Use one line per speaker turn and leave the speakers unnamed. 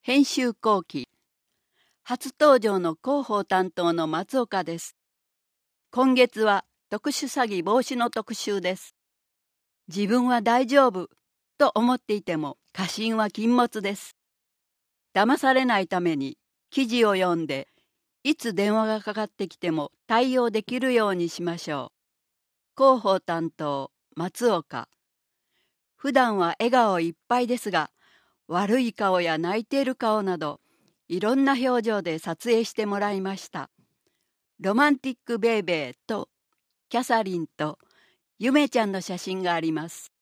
編集後期初登場の広報担当の松岡です。今月は特殊詐欺防止の特集です。自分は大丈夫と思っていても過信は禁物です。騙されないために記事を読んでいつ電話がかかってきても対応できるようにしましょう。広報担当松岡。普段は笑顔いっぱいですが、悪い顔や泣いている顔などいろんな表情で撮影してもらいました。ロマンティックベイベーとキャサリンとゆめちゃんの写真があります。